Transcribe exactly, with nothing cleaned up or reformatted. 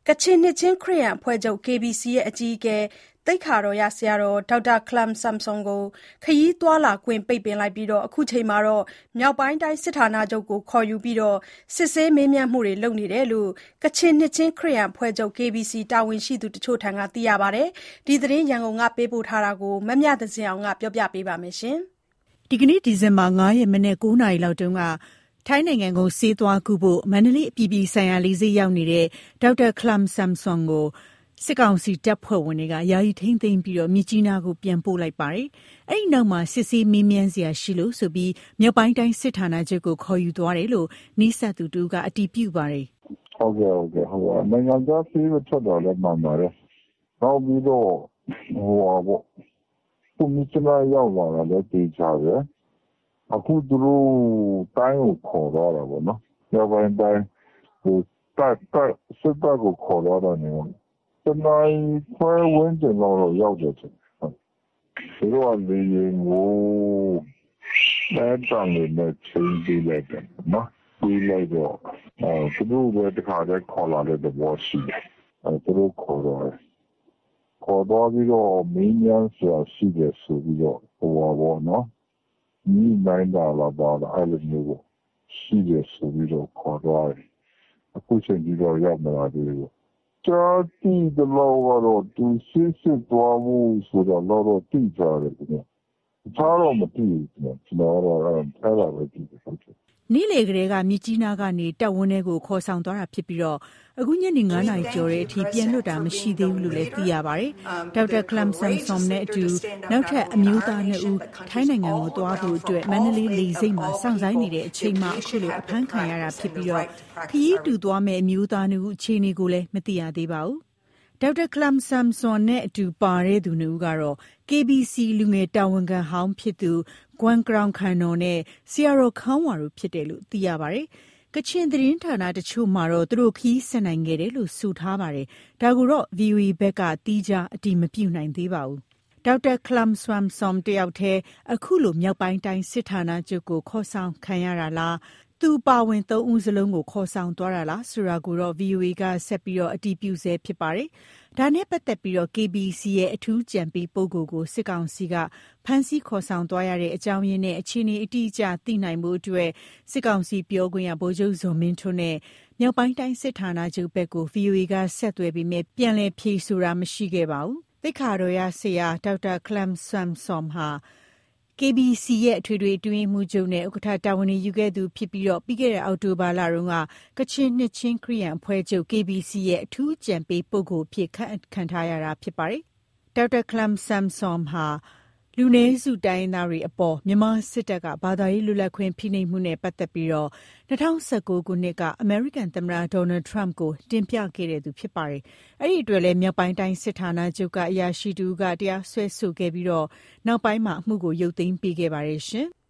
ကချင်နှစ်ချင်းခရစ်ယာန်အဖွဲ့ချုပ် K B C ရဲ့အကြီးအကဲသိက္ခာတော်ရဆရာတော်ဒေါက်တာခလမ်ဆမ်ဆွန်ကိုခရီးသွားလာခွင့်ပိတ်ပင်လိုက်ပြီးအခုချိန်မှာမြောက်ပိုင်းတိုင်းစစ်ဌာနချုပ်ကိုခေါ်ယူပြီးစစ်ဆေးမေးမြန်းမှုတွေလုပ်နေတယ်လို့ကချင်နှစ်ချင်းခရစ်ယာန်အဖွဲ့ချုပ် K B C တာဝန်ရှိသူတချို့ထံကသိရပါတယ်။ဒီသတင်းရန်ကုန်ကပေးပို့ထားတာကိုမမြသဇင်အောင်ကပြောပြပေးပါမယ်။ဒီကနေ့ဒီဇင်ဘာလ ၅ ရက်မနက် ၉ နာရီလောက်တုန်းကထိုင်းနိုင်ငံကိုဆေးသွားကုဖို့မန္တလေးအပြည်ပြည်ဆိုင်ရာလေဆိပ်ရောက်နေတဲ့ဒေါက်တာခလမ်ဆမ်ဆွန်ကိုစစ်ကောင်စီတပ်ဖွဲ့ဝင်တွေကယာယီထိန်းသိမ်းပြီးမြစ်ကြီးနားကိုပြန်ပို့လိုက်ပါတယ်။အဲဒီနောက်မှာစစ်ဆေးမေးမြန်းစရာရှိလို့ဆိုပြီးမြောက်ပိုင်းတိုင်းစစ်ဌာနချုပ်ကိုခေါ်ယူသွားတယ်လို့နီးစပ်သူတူကအတည်ပြုပါတယ်။ဟုတ်ကဲ့ဟုတ်ကဲ့ဟိုနိုင်ငံသားဆေးထွက်တော်လည်းမှန်ပါတယ်။နောက်ပြီးတော့ဟိုပါပေါ့သူမြစ်ကြီးနားရောက်လာတာလည်းသိကြတယ်။အခုသူတို့တိုင်းကိုခေါ်တော့တာပေါ့နော်။မြောက်ပိုင်းတိုင်းဟိုတက်တက်စစ်တပ်ကိုခေါ်တော့တာနေပေါ့။တနိုင်ခွဲဝန်းကျင်တော့ရောက်တယ်သူတို့ကလေရင်ကိုအဲတန်လေးနဲ့ချင်းပြီးလိုက်တယ်နော်ပြီးလိုက်တော့အဲသူတို့ပဲတခါတည်းခေါ်လာတဲ့ဘောရှိတယ်အဲသူတို့ခေါ်တော့ခေါ်တော့ပြီးတော့မင်းညာဆရာရှိတယ်ဆိုပြီးတော့ဟိုပါဘောနော်ညီနိုင်တာလာပါအဲ့လိုမျိုးပေါ့ရှိတယ်ဆိုပြီးတော့ခေါ်တော့အခုချိန်ကြီးတော့ရောက်မလာသေးဘူးကြာတိတလောက်ကတော့သူစစ်စစ်သွားမှုဆိုတော့တော့တိကြတယ်ကွာ။ဒါတော့မတိဘူးကွာ။ကျွန်တော်တော့အဲ့ဒါပဲတိတယ်ဟုတ်တယ်။နေ့လေကလေးကမြစ်ကြီးနားကနေတပ်ဝန်းထဲကိုခေါ်ဆောင်သွားတာဖြစ်ပြီးတော့အခုညနေ ၅ နာရီကျော်တဲ့အထိပြန်လွတ်တာမရှိသေးဘူးလို့လည်းသိရပါတယ်။ဒေါက်တာခလမ်ဆမ်ဆွန်နဲ့အတူနောက်ထပ်အမျိုးသားနှစ်ဦးထိုင်းနိုင်ငံကိုသွားဖို့အတွက်မန္တလေးလေဆိပ်မှာစောင့်ဆိုင်းနေတဲ့အချိန်မှာအခုလိုအဖမ်းခံရတာဖြစ်ပြီးတော့ခရီးတူသွားမဲ့အမျိုးသားနှစ်ဦးအခြေအနေကိုလည်းမသိရသေးပါဘူး။ဒေါက်တာခလမ်ဆမ်ဆွန်နဲ့အတူပါတဲ့သူနှစ်ဦးကတော့ K B C လူငယ်တာဝန်ခံဟောင်းဖြစ်သူဂွမ်ကရောင်ခန်နော်နဲ့ဆရာတော်ခန်းဝါတို့ဖြစ်တယ်လို့သိရပါတယ်။ကချင်သတင်းဌာနတချို့မှာတော့သူတို့ခီးဆက်နိုင်ခဲ့တယ်လို့ဆိုထားပါတယ်။ဒါကိုတော့ V O A ဘက်ကတီးခြားအတည်မပြုနိုင်သေးပါဘူး။ဒေါက်တာခလမ်ဆွမ်ဆွန်တယောက်တည်းအခုလိုမြောက်ပိုင်းတိုင်းစစ်ဌာနချုပ်ကိုခေါ်ဆောင်ခံရတာလားသူပါဝင်သုံးဦးစလုံးကိုခေါ်ဆောင်သွားတာလားဆိုတာကိုတော့ V O A ကဆက်ပြီးတော့အတည်ပြုဆဲဖြစ်ပါတယ်။ဒါနဲ့ပတ်သက်ပြီးတော့ K B C ရဲ့အထူးကြံပေးပုဂ္ဂိုလ်ကိုစစ်ကောင်စီကဖမ်းဆီးခေါ်ဆောင်သွားရတဲ့အကြောင်းရင်းနဲ့အခြေအနေအတိအကျသိနိုင်မှုအတွက်စစ်ကောင်စီပြောခွင့်ရဗိုလ်ချုပ်ဇော်မင်းထွန်းနဲ့မြောက်ပိုင်းတိုင်းစစ်ဌာနချုပ်ဘက်ကို V O A ကဆက်သွယ်ပြီးမြပြန်လည်ဖြေဆိုတာမရှိခဲ့ပါဘူး။သိက္ခာတော်ရဆရာဒေါက်တာခလမ်ဆမ်ဆွန်ဟာ K B C ရဲ့အထွေထွေအတွင်းမှုချုပ်နဲ့ဥက္ကဋ္ဌတာဝန်ယူခဲ့သူဖြစ်ပြီးတော့ပြီးခဲ့တဲ့အောက်တိုဘာလတုန်းကကချင်နှစ်ချင်းခရစ်ယာန်အဖွဲ့ချုပ် K B C ရဲ့အထူးကြံပေးပုဂ္ဂိုလ်ဖြစ်ခန့်ခံထားရတာဖြစ်ပါတယ်။ဒေါက်တာခလမ်ဆမ်ဆွန်ဟာလူနည်းစုတိုင်းသားတွေအပေါ်မြန်မာစစ်တပ်ကဘာသာရေးလွတ်လပ်ခွင့်ဖိနှိပ်မှုနဲ့ပတ်သက်ပြီးတော့၂၀၁၉ခုနှစ်ကအမေရိကန်သမ္မတဒေါ်နယ်ထရန့်ကိုတင်ပြခဲ့တဲ့သူဖြစ်ပါတယ်။အဲ့ဒီအတွက်လည်းမြောက်ပိုင်းတိုင်းစစ်ဌာနချုပ်ကအရာရှိတူကတရားစွဲဆိုခဲ့ပြီးတော့နောက်ပိုင်းမှာအမှုကိုရုပ်သိမ်းပေးခဲ့ပါတယ်ရှင်။